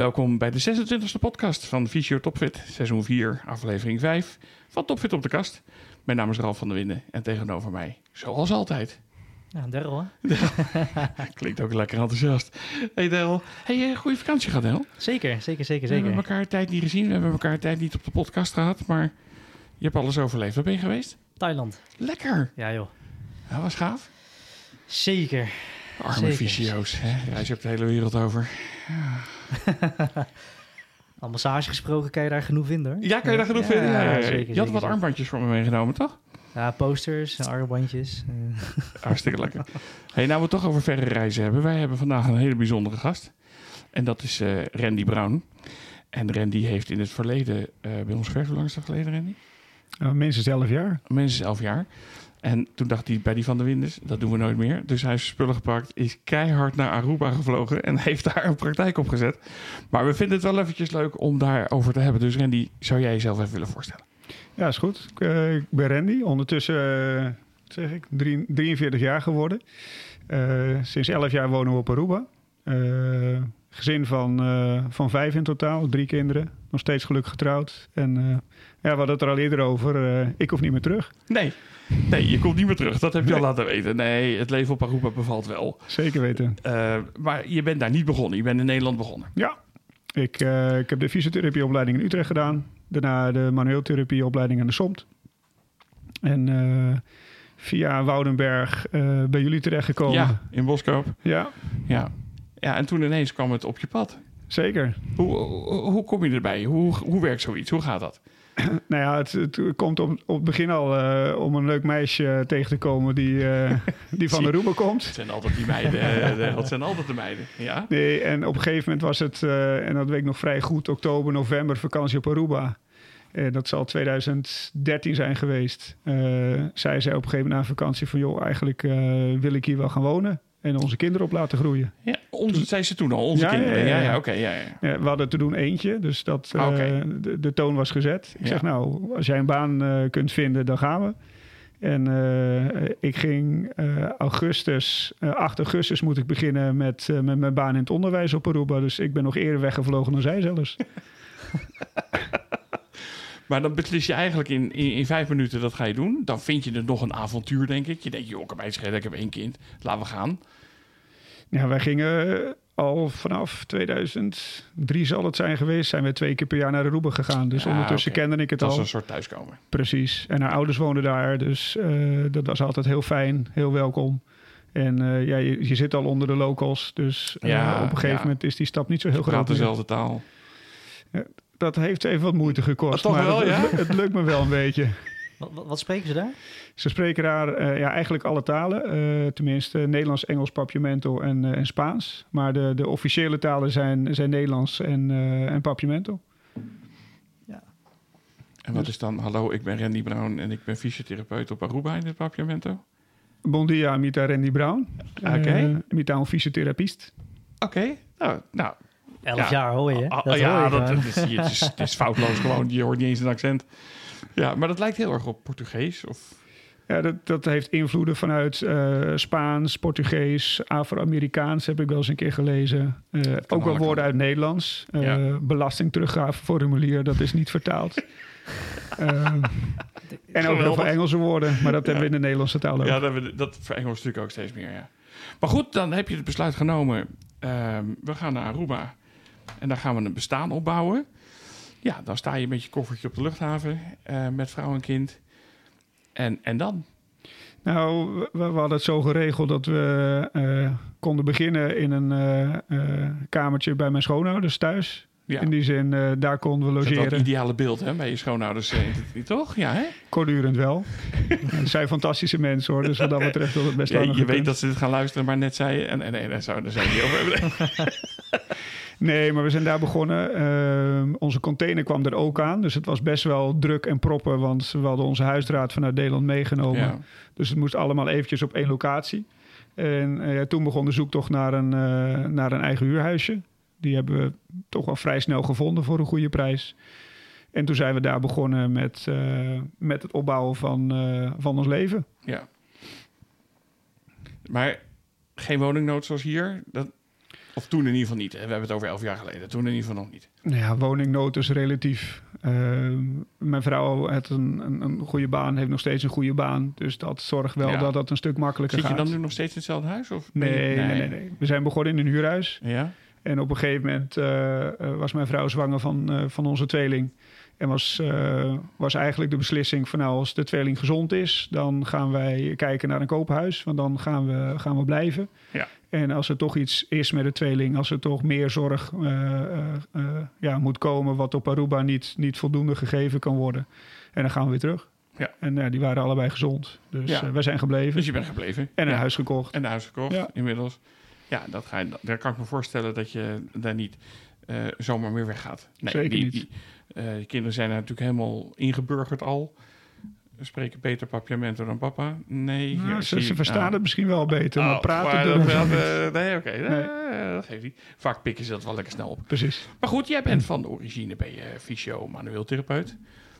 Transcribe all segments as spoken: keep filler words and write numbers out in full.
Welkom bij de zesentwintigste podcast van Fysio Topfit, seizoen vier, aflevering vijf van Topfit op de kast. Mijn naam is Ralf van der Winden en tegenover mij, zoals altijd... Ja, Daryl, hè? Klinkt ook lekker enthousiast. Hey Daryl, hey, uh, goede vakantie gehad, Daryl. Zeker, zeker, zeker, zeker. We hebben elkaar een tijd niet gezien, we hebben elkaar een tijd niet op de podcast gehad, maar je hebt alles overleefd. Waar ben je geweest? Thailand. Lekker. Ja, joh. Dat was gaaf. Zeker. Arme Zeker. fysio's, hè? Reis je op de hele wereld over. Ja. Al massage gesproken kan je daar genoeg vinden, hoor. Ja, kan je daar genoeg Ja, vinden? Ja, ja, ja. zeker, Je had zeker, wat zeker. armbandjes voor me meegenomen, toch? Ja, posters, armbandjes. Uh. Hartstikke lekker. Hey, nou we het toch over verre reizen hebben. Wij hebben vandaag een hele bijzondere gast. En dat is uh, Randy Brown. En Randy heeft in het verleden uh, bij ons gewerkt. Hoe lang is dat geleden, Randy? Uh, minstens elf jaar. Minstens elf jaar. En toen dacht hij bij die Van der Windes, dat doen we nooit meer. Dus hij heeft spullen gepakt, is keihard naar Aruba gevlogen en heeft daar een praktijk op gezet. Maar we vinden het wel eventjes leuk om daarover te hebben. Dus Randy, zou jij jezelf even willen voorstellen? Ja, is goed. Ik, uh, ik ben Randy, ondertussen uh, zeg ik, drie, drieënveertig jaar geworden. Uh, sinds elf jaar wonen we op Aruba. Uh, gezin van, uh, van vijf in totaal, drie kinderen. Nog steeds gelukkig getrouwd. En uh, ja, we hadden het er al eerder over. Uh, ik hoef niet meer terug. Nee. Nee, je komt niet meer terug. Dat heb je nee. al laten weten. Nee, het leven op Aruba bevalt wel. Zeker weten. Uh, maar je bent daar niet begonnen. Je bent in Nederland begonnen. Ja. Ik, uh, ik heb de fysiotherapieopleiding in Utrecht gedaan. Daarna de manueeltherapieopleiding aan de S O M T. En uh, via Woudenberg uh, bij jullie terechtgekomen. Ja, in Boskoop. Ja. Ja. Ja, en toen ineens kwam het op je pad. Zeker. Hoe, hoe, hoe kom je erbij? Hoe, hoe werkt zoiets? Hoe gaat dat? Nou ja, het, het komt op, op het begin al uh, om een leuk meisje tegen te komen die, uh, die van Aruba komt. Het zijn altijd die meiden. Dat zijn altijd de meiden, ja. Nee, en op een gegeven moment was het, uh, en dat weet ik nog vrij goed, oktober, november, vakantie op Aruba. Uh, dat zal twintig dertien zijn geweest. Uh, zij zei op een gegeven moment na vakantie van, joh, eigenlijk uh, wil ik hier wel gaan wonen. En onze kinderen op laten groeien. Ja, onze, zei ze toen al, onze ja, kinderen. Ja, ja, ja, ja. ja oké. Okay, ja, ja. Ja, we hadden te doen eentje, dus dat, uh, okay. de, de toon was gezet. Ik ja. zeg, nou, als jij een baan uh, kunt vinden, dan gaan we. En uh, ik ging uh, augustus, uh, acht augustus moet ik beginnen met, uh, met mijn baan in het onderwijs op Aruba. Dus ik ben nog eerder weggevlogen dan zij zelfs. Maar dan beslis je eigenlijk in, in, in vijf minuten dat ga je doen. Dan vind je het nog een avontuur, denk ik. Je denkt, joh, ik heb mij schelen, ik heb één kind. Laten we gaan. Ja, wij gingen al vanaf tweeduizend drie zal het zijn geweest. Zijn we twee keer per jaar naar Aruba gegaan. Dus ja, ondertussen okay. kende ik het dat al. Dat was een soort thuiskomen. Precies. En haar ouders woonden daar. Dus uh, dat was altijd heel fijn. Heel welkom. En uh, ja, je, je zit al onder de locals. Dus uh, ja, op een gegeven ja. moment is die stap niet zo heel groot. Praat dezelfde taal. Ja, dat heeft even wat moeite gekost. Oh, toch maar wel, het, ja? het, het lukt me wel een beetje. Wat, wat, wat spreken ze daar? Ze spreken daar uh, ja, eigenlijk alle talen. Uh, tenminste Nederlands, Engels, Papiamento en, uh, en Spaans. Maar de, de officiële talen zijn, zijn Nederlands en, uh, en Papiamento. Ja. En wat is dan... Hallo, ik ben Randy Brown en ik ben fysiotherapeut op Aruba in het Papiamento. Bon dia, mita Randy Brown. Oké. Okay. Uh, mita un fysiotherapeut. Oké, okay. nou... nou. Elf ja. jaar hoor je. Dat dat ja, hoor je dat, dat is, het, is, het is foutloos gewoon. Je hoort niet eens een accent. Ja, maar dat lijkt heel erg op Portugees. Of... Ja, dat, dat heeft invloeden vanuit uh, Spaans, Portugees, Afro-Amerikaans heb ik wel eens een keer gelezen. Uh, ook wel woorden uit Nederlands. Uh, ja. Belastingteruggaveformulier, dat is niet vertaald. uh, en ook heel veel Engelse woorden, maar dat ja. hebben we in de Nederlandse taal ook. Ja, dat, we, dat voor Engels natuurlijk ook steeds meer, ja. Maar goed, dan heb je het besluit genomen. Uh, we gaan naar Aruba en daar gaan we een bestaan opbouwen. Ja, dan sta je met je koffertje op de luchthaven uh, met vrouw en kind. En, en dan? Nou, we, we hadden het zo geregeld dat we uh, konden beginnen in een uh, uh, kamertje bij mijn schoonouders thuis. Ja. In die zin, uh, daar konden we logeren. Dat is het ideale beeld, hè, bij je schoonouders, uh, toch? Ja, hè? Kortdurend wel. Ze zijn fantastische mensen, hoor. Dus wat dat betreft wil het best ja, lang Je gekund. weet dat ze dit gaan luisteren, maar net zei je... En, en, en daar zou je niet over hebben. Nee, maar we zijn daar begonnen. Uh, onze container kwam er ook aan. Dus het was best wel druk en proppen. Want we hadden onze huisraad vanuit Nederland meegenomen. Ja. Dus het moest allemaal eventjes op één locatie. En uh, toen begon de zoektocht naar een, uh, naar een eigen huurhuisje. Die hebben we toch wel vrij snel gevonden voor een goede prijs. En toen zijn we daar begonnen met, uh, met het opbouwen van, uh, van ons leven. Ja. Maar geen woningnood zoals hier? Dat... Of toen in ieder geval niet. Hè? We hebben het over elf jaar geleden. Toen in ieder geval nog niet. Nou ja, woningnood is relatief. Uh, mijn vrouw heeft een, een, een goede baan, heeft nog steeds een goede baan. Dus dat zorgt wel ja. dat dat een stuk makkelijker Zit gaat. Zit je dan nu nog steeds in hetzelfde huis? Of nee, nee, nee, nee, nee. We zijn begonnen in een huurhuis. Ja? En op een gegeven moment uh, was mijn vrouw zwanger van, uh, van onze tweeling. En was, uh, was eigenlijk de beslissing van nou, als de tweeling gezond is, dan gaan wij kijken naar een koophuis. Want dan gaan we, gaan we blijven. Ja. En als er toch iets is met de tweeling, als er toch meer zorg uh, uh, uh, ja, moet komen, wat op Aruba niet, niet voldoende gegeven kan worden. En dan gaan we weer terug. Ja. En uh, die waren allebei gezond. Dus ja. uh, wij zijn gebleven. Dus je bent gebleven. En een ja. huis gekocht. En een huis gekocht, ja. inmiddels. Ja, dat ga je, daar kan ik me voorstellen dat je daar niet uh, zomaar meer weggaat. Nee, Zeker die, niet. Die, uh, die kinderen zijn er natuurlijk helemaal ingeburgerd al. We spreken beter papiamento dan papa. Nee. Nou, ja, ze, ze verstaan nou, het misschien wel beter, oh, maar praten... Maar dat, dat, uh, nee, oké. Okay, nee. uh, dat geeft niet. Vaak pikken ze dat wel lekker snel op. Precies. Maar goed, jij bent van de origine ben je fysio, manueel therapeut.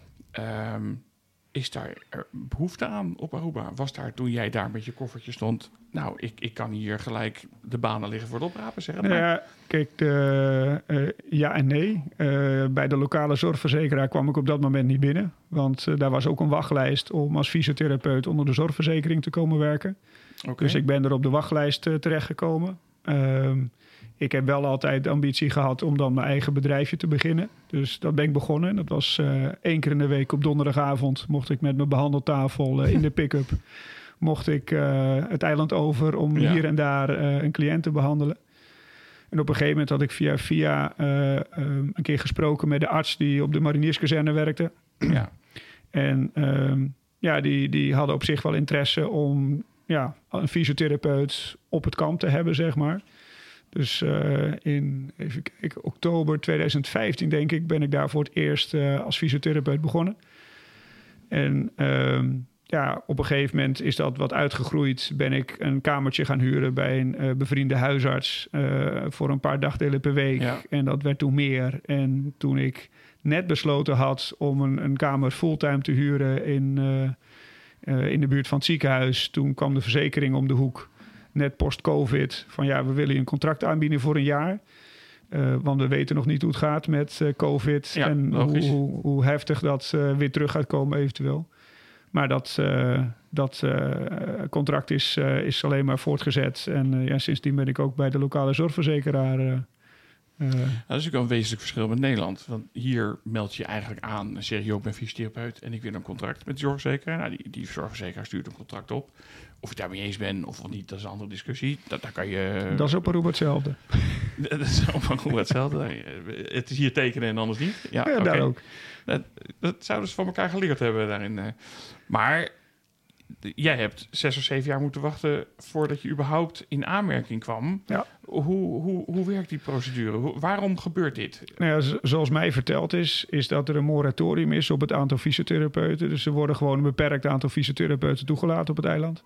Um, is daar behoefte aan op Aruba? Was daar toen jij daar met je koffertje stond... nou, ik, ik kan hier gelijk de banen liggen voor het oprapen, zeg het nou maar. Ja, kijk, de, uh, ja en nee. Uh, bij de lokale zorgverzekeraar kwam ik op dat moment niet binnen. Want uh, daar was ook een wachtlijst om als fysiotherapeut onder de zorgverzekering te komen werken. Okay. Dus ik ben er op de wachtlijst uh, terechtgekomen. Uh, ik heb wel altijd de ambitie gehad om dan mijn eigen bedrijfje te beginnen. Dus dat ben ik begonnen. Dat was uh, één keer in de week op donderdagavond mocht ik met mijn behandeltafel uh, in de pick-up... mocht ik uh, het eiland over om ja. hier en daar uh, een cliënt te behandelen. En op een gegeven moment had ik via via uh, um, een keer gesproken met de arts die op de marinierskazerne werkte. Ja. En um, ja, die, die hadden op zich wel interesse om ja, een fysiotherapeut op het kamp te hebben, zeg maar. Dus uh, in even kijken, oktober tweeduizend vijftien, denk ik, ben ik daar voor het eerst uh, als fysiotherapeut begonnen. En um, ja, op een gegeven moment is dat wat uitgegroeid. Ben ik een kamertje gaan huren bij een uh, bevriende huisarts uh, voor een paar dagdelen per week. Ja. En dat werd toen meer. En toen ik net besloten had om een, een kamer fulltime te huren in, uh, uh, in de buurt van het ziekenhuis, toen kwam de verzekering om de hoek. Net post-covid, van ja, we willen je een contract aanbieden voor een jaar. Uh, want we weten nog niet hoe het gaat met uh, covid. Ja, en hoe, hoe, hoe heftig dat uh, weer terug gaat komen eventueel. Maar dat, uh, dat uh, contract is, uh, is alleen maar voortgezet. En uh, ja, sindsdien ben ik ook bij de lokale zorgverzekeraar. Uh, uh, dat is natuurlijk een wezenlijk verschil met Nederland. Want hier meld je eigenlijk aan, zeg je ook ben fysiotherapeut en ik wil een contract met de zorgverzekeraar. Nou, die, die zorgverzekeraar stuurt een contract op. Of je daarmee eens bent of niet, dat is een andere discussie. Dat, daar kan je... Dat is op Aruba hetzelfde. Dat is op Aruba hetzelfde. Het is hier tekenen en anders niet. Ja, ja okay. daar ook. Dat, dat zouden ze van elkaar geleerd hebben daarin. Maar jij hebt zes of zeven jaar moeten wachten voordat je überhaupt in aanmerking kwam. Ja. Hoe, hoe, hoe werkt die procedure? Hoe, waarom gebeurt dit? Nou ja, z- zoals mij verteld is, is dat er een moratorium is op het aantal fysiotherapeuten. Dus er worden gewoon een beperkt aantal fysiotherapeuten toegelaten op het eiland.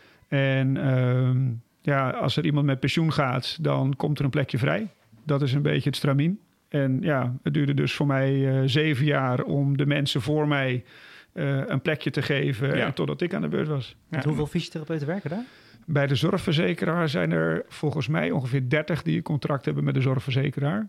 En uh, ja, als er iemand met pensioen gaat, dan komt er een plekje vrij. Dat is een beetje het stramien. En ja, het duurde dus voor mij uh, zeven jaar om de mensen voor mij uh, een plekje te geven, Ja. totdat ik aan de beurt was. Ja. Hoeveel fysiotherapeuten werken daar? Bij de zorgverzekeraar zijn er volgens mij ongeveer dertig die een contract hebben met de zorgverzekeraar.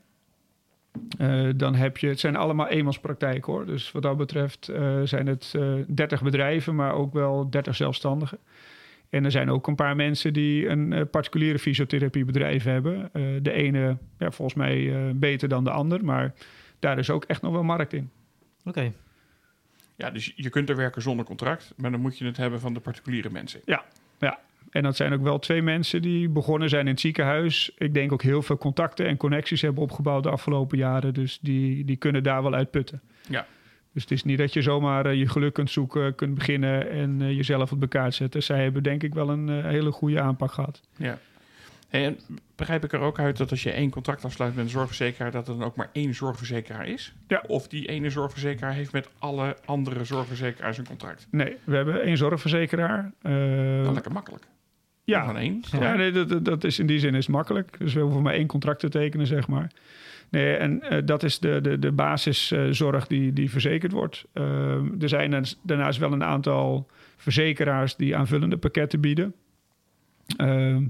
Uh, dan heb je, het zijn allemaal eenmanspraktijken hoor. Dus wat dat betreft uh, zijn het uh, dertig bedrijven, maar ook wel dertig zelfstandigen. En er zijn ook een paar mensen die een uh, particuliere fysiotherapiebedrijf hebben. Uh, de ene, ja, volgens mij uh, beter dan de ander, maar daar is ook echt nog wel markt in. Oké. Okay. Ja, dus je kunt er werken zonder contract, maar dan moet je het hebben van de particuliere mensen. Ja, ja. En dat zijn ook wel twee mensen die begonnen zijn in het ziekenhuis. Ik denk ook heel veel contacten en connecties hebben opgebouwd de afgelopen jaren. Dus die, die kunnen daar wel uit putten. Ja. Dus het is niet dat je zomaar uh, je geluk kunt zoeken, kunt beginnen en uh, jezelf op de kaart zetten. Zij hebben denk ik wel een uh, hele goede aanpak gehad. Ja. Hey, en begrijp ik er ook uit dat als je één contract afsluit met een zorgverzekeraar, dat er dan ook maar één zorgverzekeraar is? Ja. Of die ene zorgverzekeraar heeft met alle andere zorgverzekeraars een contract? Nee, we hebben één zorgverzekeraar. Uh, dan lekker makkelijk. Ja, van één. ja. ja nee, dat, dat is in die zin is makkelijk. Dus we hoeven maar één contract te tekenen, zeg maar. Nee, en uh, dat is de, de, de basiszorg uh, die, die verzekerd wordt. Uh, er zijn daarnaast wel een aantal verzekeraars die aanvullende pakketten bieden. Uh,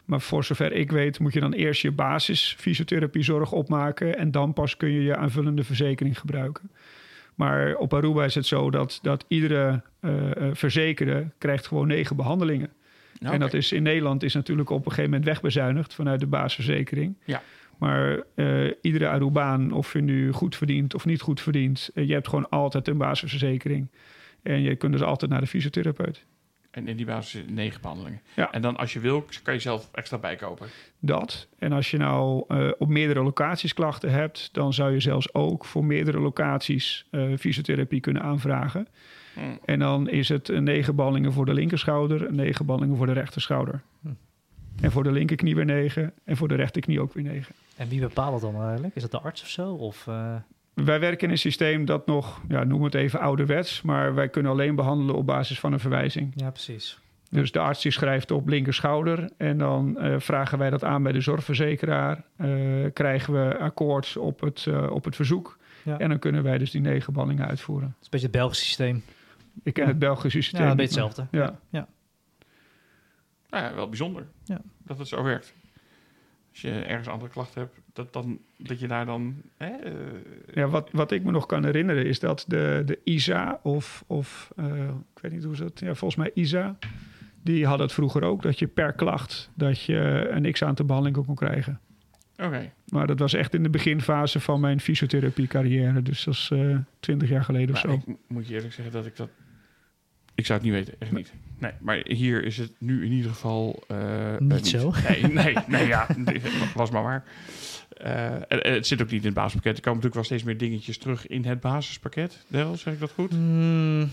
Maar voor zover ik weet moet je dan eerst je basis fysiotherapiezorg opmaken en dan pas kun je je aanvullende verzekering gebruiken. Maar op Aruba is het zo dat, dat iedere uh, verzekerde krijgt gewoon negen behandelingen. Okay. En dat is in Nederland is natuurlijk op een gegeven moment wegbezuinigd vanuit de basisverzekering. Ja. Maar uh, iedere Arubaan, of je nu goed verdient of niet goed verdient, uh, je hebt gewoon altijd een basisverzekering. En je kunt dus altijd naar de fysiotherapeut. En in die basis negen behandelingen. Ja. En dan als je wil, kan je zelf extra bijkopen. Dat. En als je nou uh, op meerdere locaties klachten hebt, dan zou je zelfs ook voor meerdere locaties uh, fysiotherapie kunnen aanvragen. Hmm. En dan is het uh, negen behandelingen voor de linkerschouder en negen behandelingen voor de rechterschouder. Hmm. En voor de linkerknie weer negen en voor de rechterknie ook weer negen. En wie bepaalt dat dan eigenlijk? Is dat de arts of zo? Of, uh... Wij werken in een systeem dat nog, ja, noem het even ouderwets, maar wij kunnen alleen behandelen op basis van een verwijzing. Ja, precies. Dus de arts die schrijft op linkerschouder en dan uh, vragen wij dat aan bij de zorgverzekeraar. Uh, krijgen we akkoord op het, uh, op het verzoek. Ja. En dan kunnen wij dus die negen behandelingen uitvoeren. Het is een beetje het Belgische systeem. Ik ken ja. het Belgische systeem. Ja, een beetje hetzelfde. Ja. Ja. Nou ja, wel bijzonder ja. dat het zo werkt. Als je ergens andere klachten hebt, dat, dan, dat je daar dan... Hè, uh... Ja, wat, wat ik me nog kan herinneren is dat de, de I S A of... of uh, ik weet niet hoe ze dat... Ja, volgens mij I S A... Die had het vroeger ook, dat je per klacht... dat je een x-aantal behandelingen kon krijgen. Oké. Okay. Maar dat was echt in de beginfase van mijn fysiotherapie-carrière. Dus dat is uh, twintig jaar geleden maar of zo. Ik moet je eerlijk zeggen dat ik dat... Ik zou het niet weten, echt niet. Nee, maar hier is het nu in ieder geval... Uh, niet, uh, niet zo? Nee, nee, nee ja, was maar waar. Uh, het zit ook niet in het basispakket. Er komen natuurlijk wel steeds meer dingetjes terug in het basispakket. Daryl, zeg ik dat goed? Mm,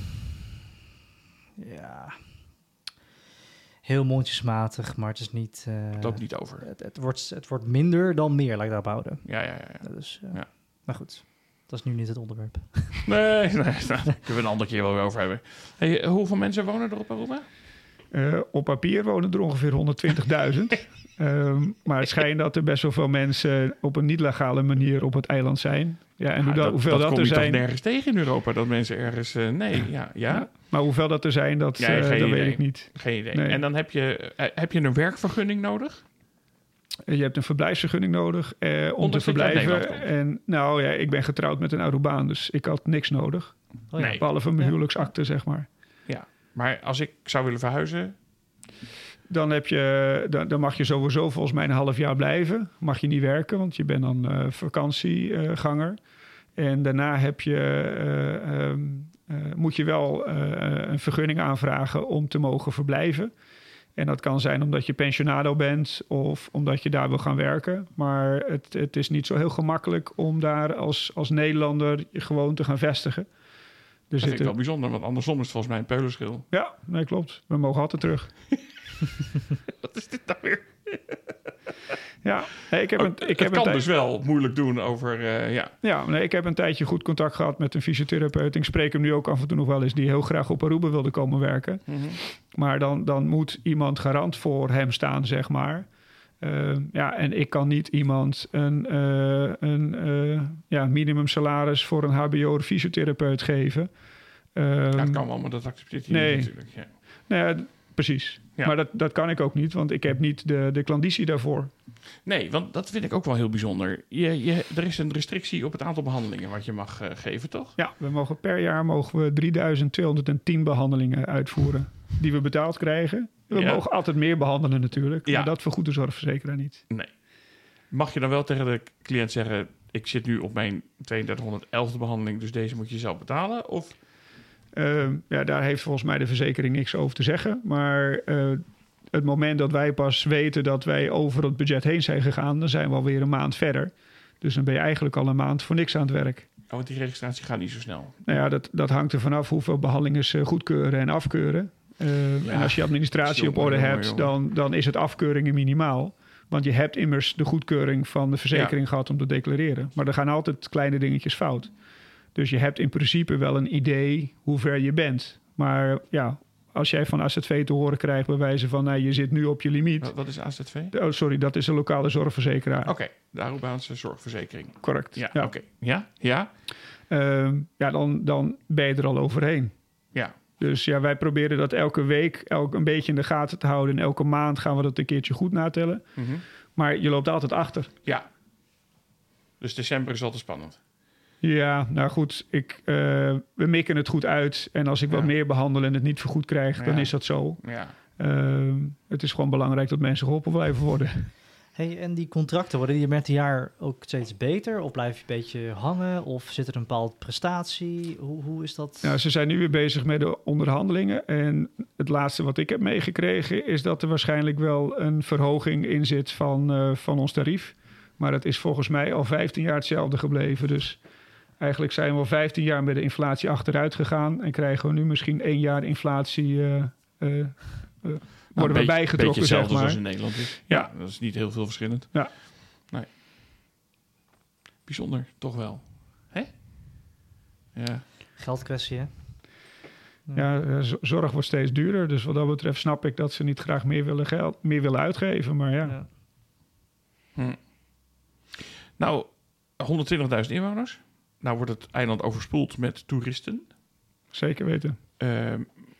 ja... Heel mondjesmatig, maar het is niet... Uh, het loopt niet over. Het, het, wordt, het wordt minder dan meer, laat ik daarop houden. Ja, ja, ja. ja. Dus, uh, ja. Maar goed, dat is nu niet het onderwerp. Nee, nee, daar kunnen we een andere keer wel weer over hebben. Hey, hoeveel mensen wonen er op Aruba? Uh, op papier wonen er ongeveer honderdtwintigduizend. um, maar het schijnt dat er best wel veel mensen op een niet-legale manier op het eiland zijn. Ja, en ja, hoe dat, hoeveel dat, dat kom er je zijn... toch nergens tegen in Europa, dat mensen ergens... Uh, nee, ja, ja. ja. Maar hoeveel dat er zijn, dat, ja, uh, dat idee. weet ik niet. Geen idee. Nee. En dan heb je, uh, heb je een werkvergunning nodig? Je hebt een verblijfsvergunning nodig uh, om te verblijven. En nou ja, ik ben getrouwd met een Arubaan, dus ik had niks nodig. Oh, ja. Nee. Behalve mijn ja. huwelijksakte, zeg maar. Ja, maar als ik zou willen verhuizen... Dan, heb je, dan, dan mag je sowieso volgens mij een half jaar blijven. Mag je niet werken, want je bent dan uh, vakantieganger. Uh, en daarna heb je, uh, um, uh, moet je wel uh, een vergunning aanvragen om te mogen verblijven. En dat kan zijn omdat je pensionado bent of omdat je daar wil gaan werken. Maar het, het is niet zo heel gemakkelijk om daar als, als Nederlander gewoon te gaan vestigen. Dat vind ik wel bijzonder, want andersom is het volgens mij een peulenschil. Ja, nee, klopt. We mogen altijd terug. Wat is dit nou weer? Ja, nee, ik heb oh, een, ik het heb kan een dus wel moeilijk doen over... Uh, ja, ja nee, ik heb een tijdje goed contact gehad met een fysiotherapeut. Ik spreek hem nu ook af en toe nog wel eens... die heel graag op Aruba wilde komen werken. Mm-hmm. Maar dan, dan moet iemand garant voor hem staan, zeg maar. Uh, ja, en ik kan niet iemand een, uh, een uh, ja, minimumsalaris... voor een hbo-fysiotherapeut geven. Uh, ja, dat kan wel, maar dat accepteert hij nee. niet natuurlijk. Ja. Nou ja, precies. Ja. Maar dat, dat kan ik ook niet, want ik heb niet de, de klanditie daarvoor. Nee, want dat vind ik ook wel heel bijzonder. Je, je, er is een restrictie op het aantal behandelingen wat je mag uh, geven, toch? Ja, we mogen per jaar mogen we drieduizend tweehonderdtien behandelingen uitvoeren die we betaald krijgen. We ja. mogen altijd meer behandelen natuurlijk, ja. maar dat vergoedt de zorgverzekeraar niet. Nee. Mag je dan wel tegen de cliënt zeggen, ik zit nu op mijn tweeduizend behandeling, dus deze moet je zelf betalen? Of... Uh, ja, daar heeft volgens mij de verzekering niks over te zeggen. Maar uh, het moment dat wij pas weten dat wij over het budget heen zijn gegaan... dan zijn we alweer een maand verder. Dus dan ben je eigenlijk al een maand voor niks aan het werk. Oh, want die registratie gaat niet zo snel. Nou ja, dat, dat hangt er vanaf hoeveel behandelingen ze goedkeuren en afkeuren. Uh, ja, en als je administratie op orde jongen, hebt, jongen. Dan, dan is het afkeuringen minimaal. Want je hebt immers de goedkeuring van de verzekering ja. gehad om te declareren. Maar er gaan altijd kleine dingetjes fout. Dus je hebt in principe wel een idee hoe ver je bent. Maar ja, als jij van A Z V te horen krijgt bij wijze van... Nou, je zit nu op je limiet. Wat is A Z V? Oh, sorry, dat is een lokale zorgverzekeraar. Oké, okay, de Arubaanse zorgverzekering. Correct. Ja, ja. oké. Okay. Ja? Uh, ja, dan, dan ben je er al overheen. Ja. Dus ja, wij proberen dat elke week elk een beetje in de gaten te houden. En elke maand gaan we dat een keertje goed natellen. Mm-hmm. Maar je loopt altijd achter. Ja. Dus december is altijd spannend. Ja, nou goed, ik, uh, we mikken het goed uit. En als ik ja. wat meer behandel en het niet vergoed krijg, ja. dan is dat zo. Ja. Uh, het is gewoon belangrijk dat mensen geholpen blijven worden. Hey, en die contracten, worden die met het jaar ook steeds beter? Of blijf je een beetje hangen? Of zit er een bepaalde prestatie? Hoe, hoe is dat? Nou, ze zijn nu weer bezig met de onderhandelingen. En het laatste wat ik heb meegekregen is dat er waarschijnlijk wel een verhoging in zit van, uh, van ons tarief. Maar het is volgens mij al vijftien jaar hetzelfde gebleven. Dus eigenlijk zijn we al vijftien jaar met de inflatie achteruit gegaan. En krijgen we nu misschien één jaar inflatie... Uh, uh, uh, worden nou, we bijgetrokken, beetje zeg maar. Zoals in Nederland is. Ja. ja, dat is niet heel veel verschillend. Ja. Nee. Bijzonder, toch wel. Hè? Ja. Geldkwestie, hè? Ja, zorg wordt steeds duurder. Dus wat dat betreft snap ik dat ze niet graag meer willen, geld, meer willen uitgeven. Maar ja. ja. Hm. Nou, honderdtwintigduizend inwoners. Nou wordt het eiland overspoeld met toeristen. Zeker weten. Uh,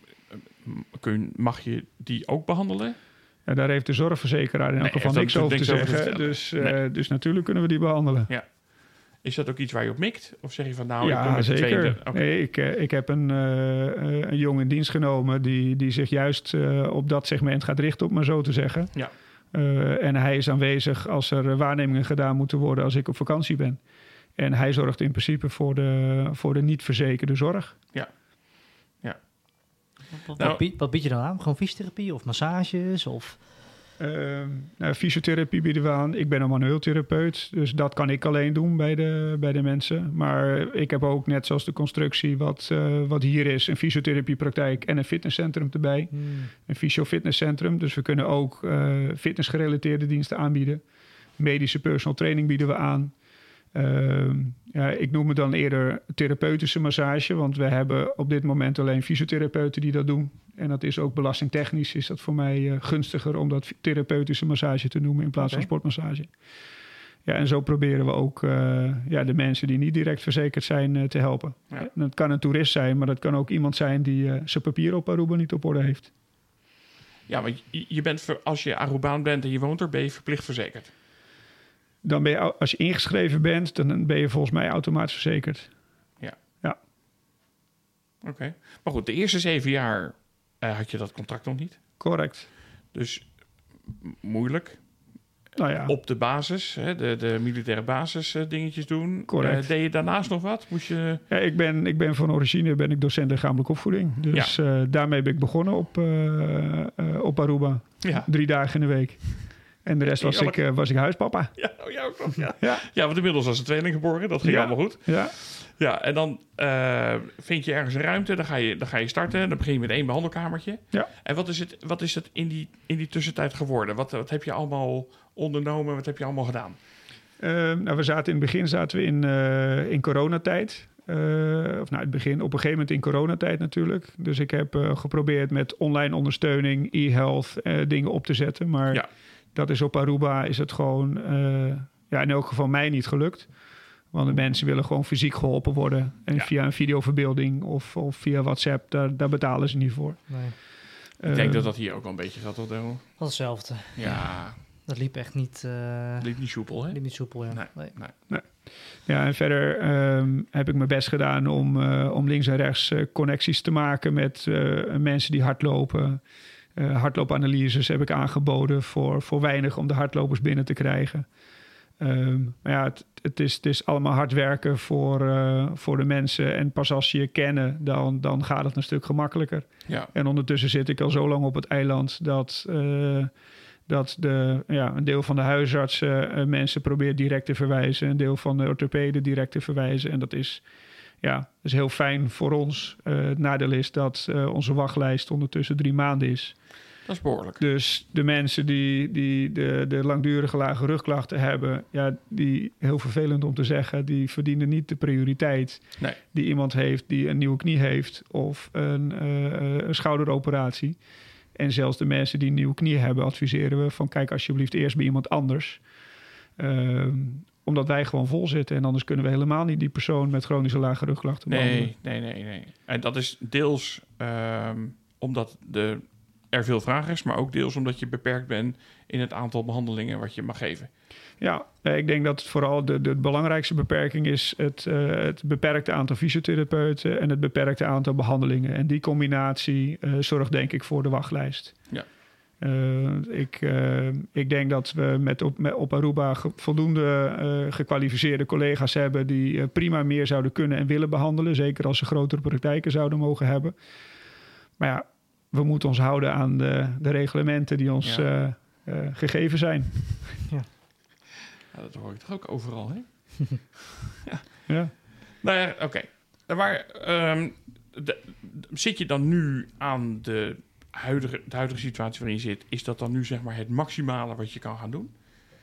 kun, mag je die ook behandelen? Ja, daar heeft de zorgverzekeraar in elk nee, geval niks over te zeggen. Over te dus, uh, nee. dus natuurlijk kunnen we die behandelen. Ja. Is dat ook iets waar je op mikt? Of zeg je van nou... Ja, ik ben zeker. Tweede... Okay. Nee, ik, uh, ik heb een, uh, een jongen in dienst genomen... die, die zich juist uh, op dat segment gaat richten, om maar zo te zeggen. Ja. Uh, en hij is aanwezig als er waarnemingen gedaan moeten worden... als ik op vakantie ben. En hij zorgt in principe voor de, voor de niet verzekerde zorg. Ja. Ja. Wat, nou, wat, bied, wat bied je dan aan? Gewoon fysiotherapie of massages? Of... Uh, nou, fysiotherapie bieden we aan. Ik ben een manueel therapeut, dus dat kan ik alleen doen bij de, bij de mensen. Maar ik heb ook, net zoals de constructie wat, uh, wat hier is... een fysiotherapiepraktijk en een fitnesscentrum erbij. Hmm. Een fysio-fitnesscentrum, dus we kunnen ook uh, fitnessgerelateerde diensten aanbieden. Medische personal training bieden we aan. Uh, ja, ik noem het dan eerder therapeutische massage, want we hebben op dit moment alleen fysiotherapeuten die dat doen. En dat is ook belastingtechnisch, is dat voor mij uh, gunstiger om dat therapeutische massage te noemen in plaats okay. van sportmassage. Ja, en zo proberen we ook uh, ja, de mensen die niet direct verzekerd zijn uh, te helpen. Ja. En dat kan een toerist zijn, maar dat kan ook iemand zijn die uh, zijn papier op Aruba niet op orde heeft. Ja, maar je, je bent ver, als je Arubaan bent en je woont er, ben je verplicht verzekerd. Dan ben je, als je ingeschreven bent, dan ben je volgens mij automatisch verzekerd. Ja. Ja. Oké. Okay. Maar goed, de eerste zeven jaar uh, had je dat contract nog niet. Correct. Dus moeilijk. Nou ja. Op de basis, hè, de, de militaire basis uh, dingetjes doen. Correct. Uh, deed je daarnaast nog wat? Moest je... Ja, ik ben, ik ben van origine ben ik docent lichamelijke opvoeding. Dus ja. uh, daarmee ben ik begonnen op, uh, uh, op Aruba. Ja. Drie dagen in de week. En de rest was, ja, maar... ik, uh, was ik huispapa. Ja, oh, ja, ook nog, ja. ja. ja, want inmiddels was een tweeling geboren. Dat ging ja. allemaal goed. Ja. Ja, en dan uh, vind je ergens een ruimte. Dan ga je, dan ga je starten. Dan begin je met één behandelkamertje. Ja. En wat is het, wat is het in, die, in die tussentijd geworden? Wat, wat heb je allemaal ondernomen? Wat heb je allemaal gedaan? Uh, nou, we zaten in het begin zaten we in, uh, in coronatijd. Uh, of nou, het begin, op een gegeven moment in coronatijd natuurlijk. Dus ik heb uh, geprobeerd met online ondersteuning, e-health, uh, dingen op te zetten. Maar... Ja. Dat is op Aruba is het gewoon, uh, ja, in elk geval mij niet gelukt. Want de mensen willen gewoon fysiek geholpen worden. En ja. via een videoverbeelding of, of via WhatsApp, daar, daar betalen ze niet voor. Nee. Uh, ik denk dat dat hier ook wel een beetje gaat, toch? Dat is hetzelfde. Ja. Dat liep echt niet... Uh, liep niet soepel, hè? Liep niet soepel, ja. Nee, nee. nee. nee. Ja, en verder um, heb ik mijn best gedaan om, uh, om links en rechts uh, connecties te maken met uh, mensen die hardlopen. Uh, hardloopanalyses heb ik aangeboden voor, voor weinig om de hardlopers binnen te krijgen. Um, maar ja, het, het, is, het is allemaal hard werken voor, uh, voor de mensen. En pas als ze je kennen, dan, dan gaat het een stuk gemakkelijker. Ja. En ondertussen zit ik al zo lang op het eiland dat, uh, dat de, ja, een deel van de huisartsen uh, mensen probeert direct te verwijzen. Een deel van de orthopeden direct te verwijzen. En dat is... Ja, dat is heel fijn voor ons. Uh, het nadeel is dat uh, onze wachtlijst ondertussen drie maanden is. Dat is behoorlijk. Dus de mensen die, die de, de langdurige lage rugklachten hebben... Ja, die, heel vervelend om te zeggen, die verdienen niet de prioriteit... Nee. die iemand heeft die een nieuwe knie heeft of een, uh, een schouderoperatie. En zelfs de mensen die een nieuwe knie hebben adviseren we van... kijk alsjeblieft eerst bij iemand anders... Uh, omdat wij gewoon vol zitten. En anders kunnen we helemaal niet die persoon met chronische lage rugklachten behandelen. Nee, nee, nee, nee. En dat is deels um, omdat de, er veel vraag is, maar ook deels omdat je beperkt bent in het aantal behandelingen wat je mag geven. Ja, ik denk dat vooral de, de belangrijkste beperking is het, uh, het beperkte aantal fysiotherapeuten en het beperkte aantal behandelingen. En die combinatie uh, zorgt denk ik voor de wachtlijst. Ja. Uh, ik, uh, ik denk dat we met op, met op Aruba ge, voldoende uh, gekwalificeerde collega's hebben die uh, prima meer zouden kunnen en willen behandelen. Zeker als ze grotere praktijken zouden mogen hebben. Maar ja, we moeten ons houden aan de, de reglementen die ons ja. uh, uh, gegeven zijn. Ja. Ja, dat hoor ik toch ook overal, hè? ja. ja. Nou ja, oké. Okay. Maar um, de, de, zit je dan nu aan de huidige, de huidige situatie waarin je zit? Is dat dan nu zeg maar het maximale wat je kan gaan doen?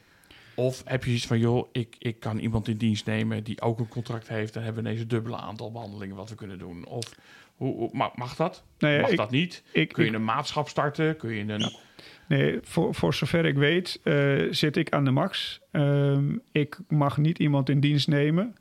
Of heb je iets van, joh, ik, ik kan iemand in dienst nemen die ook een contract heeft. Dan hebben we ineens een dubbele aantal behandelingen wat we kunnen doen. Of hoe, hoe, mag, mag dat? Nee, mag ik, dat niet? Ik, kun je ik, een maatschap starten? Kun je een... Nee, voor, voor zover ik weet uh, zit ik aan de max. Um, ik mag niet iemand in dienst nemen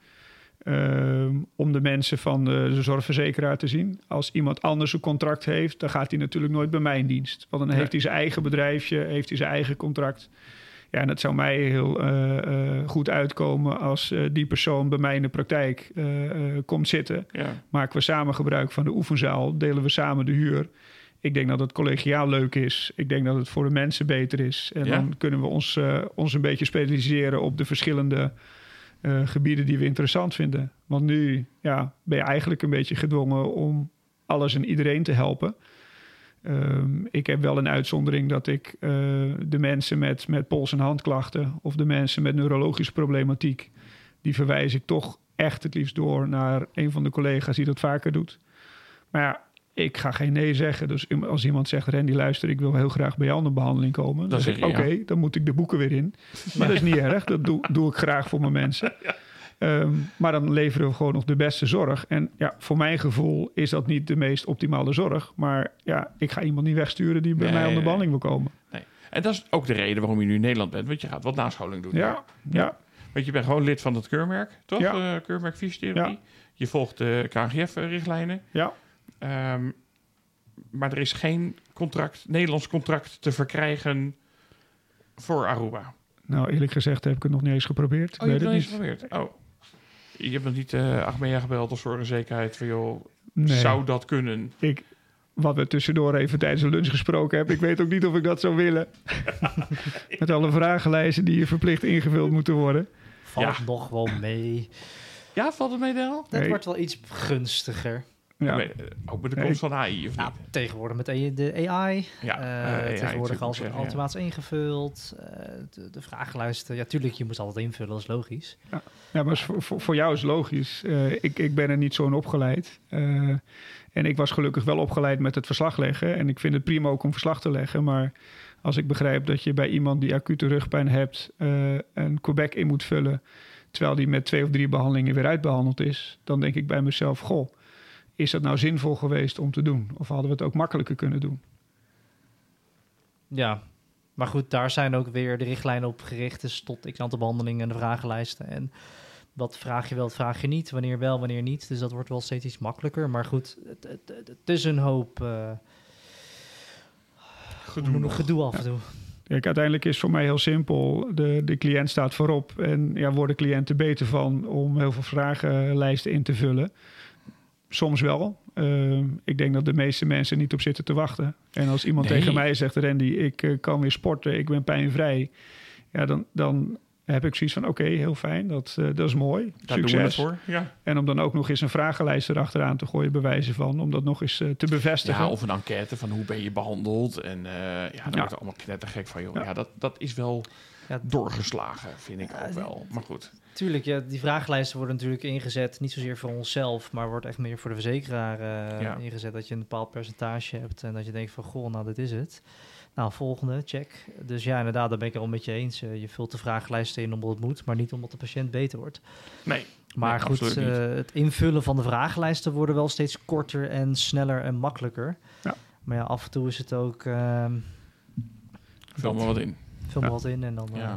um, om de mensen van de, de zorgverzekeraar te zien. Als iemand anders een contract heeft, dan gaat hij natuurlijk nooit bij mij in dienst. Want dan nee. heeft hij zijn eigen bedrijfje, heeft hij zijn eigen contract. Ja, en het zou mij heel uh, uh, goed uitkomen als uh, die persoon bij mij in de praktijk uh, uh, komt zitten. Ja. Maken we samen gebruik van de oefenzaal, delen we samen de huur. Ik denk dat het collegiaal leuk is. Ik denk dat het voor de mensen beter is. En ja. dan kunnen we ons, uh, ons een beetje specialiseren op de verschillende uh, gebieden die we interessant vinden. Want nu ja, ben je eigenlijk een beetje gedwongen om alles en iedereen te helpen. Um, ik heb wel een uitzondering dat ik uh, de mensen met, met pols- en handklachten of de mensen met neurologische problematiek, die verwijs ik toch echt het liefst door naar een van de collega's die dat vaker doet. Maar ja, ik ga geen nee zeggen. Dus als iemand zegt, Randy, luister, ik wil heel graag bij jou aan de behandeling komen. Dan zeg ik, oké, okay, ja. dan moet ik de boeken weer in. Maar dat is niet erg. Dat doe, doe ik graag voor mijn mensen. Ja. Um, maar dan leveren we gewoon nog de beste zorg. En ja, voor mijn gevoel is dat niet de meest optimale zorg. Maar ja, ik ga iemand niet wegsturen die bij nee, mij aan de behandeling wil komen. Nee. En dat is ook de reden waarom je nu in Nederland bent. Want je gaat wat nascholing doen. Ja, ja. ja. Want je bent gewoon lid van het keurmerk, toch? Ja. Uh, keurmerk fysiotherapie. Ja. Je volgt de K N G F-richtlijnen. Ja. Um, maar er is geen contract, Nederlands contract te verkrijgen voor Aruba. Nou, eerlijk gezegd heb ik het nog niet eens geprobeerd. Oh, je hebt het nog niet geprobeerd? Oh. Je hebt nog niet uh, Achmea gebeld of zorgenzekerheid van, joh, nee. zou dat kunnen? Ik, wat we tussendoor even tijdens de lunch gesproken hebben, ik weet ook niet of ik dat zou willen. Met alle vragenlijsten die verplicht ingevuld moeten worden. Valt ja. nog wel mee. Ja, valt het mee, Del? Dat nee. wordt wel iets gunstiger. Ja. Ja, ook met de komst nee. van A I, of nou, niet? Tegenwoordig met de A I. Ja, uh, uh, tegenwoordig ja, als zeggen, automatisch ja. ingevuld. Uh, de, de vragenlijsten. Ja, tuurlijk, je moet altijd invullen, dat is logisch. Ja, ja maar voor, voor, voor jou is het logisch. Uh, ik, ik ben er niet zo'n opgeleid. Uh, en ik was gelukkig wel opgeleid met het verslag leggen. En ik vind het prima ook om verslag te leggen. Maar als ik begrijp dat je bij iemand die acute rugpijn hebt Uh, een Quebec in moet vullen, terwijl die met twee of drie behandelingen weer uitbehandeld is, dan denk ik bij mezelf, goh, is dat nou zinvol geweest om te doen? Of hadden we het ook makkelijker kunnen doen? Ja, maar goed, daar zijn ook weer de richtlijnen op gericht. Dus tot x aantal behandelingen en de vragenlijsten. En wat vraag je wel, wat vraag je niet? Wanneer wel, wanneer niet? Dus dat wordt wel steeds iets makkelijker. Maar goed, het, het, het, het is een hoop uh, gedoe, gedoe af en toe. Kijk, uiteindelijk is het voor mij heel simpel. De, de cliënt staat voorop. En ja, worden cliënten beter van om heel veel vragenlijsten in te vullen? Soms wel. Uh, ik denk dat de meeste mensen niet op zitten te wachten. En als iemand nee. tegen mij zegt, Randy, ik uh, kan weer sporten, ik ben pijnvrij. Ja, dan, dan heb ik zoiets van, oké, okay, heel fijn, dat, uh, dat is mooi. Daar Succes. doen we het voor, ja. En om dan ook nog eens een vragenlijst erachteraan te gooien, bewijzen van, om dat nog eens uh, te bevestigen. Ja, of een enquête van hoe ben je behandeld. En uh, ja, daar ja. wordt er allemaal knettergek van, joh. Ja, ja dat, dat is wel ja, doorgeslagen, vind ik ja, ook wel. Maar goed. Tuurlijk, ja, die vragenlijsten worden natuurlijk ingezet, niet zozeer voor onszelf, maar wordt echt meer voor de verzekeraar uh, ja. ingezet, dat je een bepaald percentage hebt en dat je denkt van, goh, nou, dit is het. Nou, volgende, check. Dus ja, inderdaad, daar ben ik er al met je eens. Uh, je vult de vragenlijsten in omdat het moet, maar niet omdat de patiënt beter wordt. Nee. Maar nee, goed, uh, het invullen van de vragenlijsten worden wel steeds korter en sneller en makkelijker. Ja. Maar ja, af en toe is het ook Uh, Vul maar wat in. Vul maar ja. wat in en dan Uh, ja.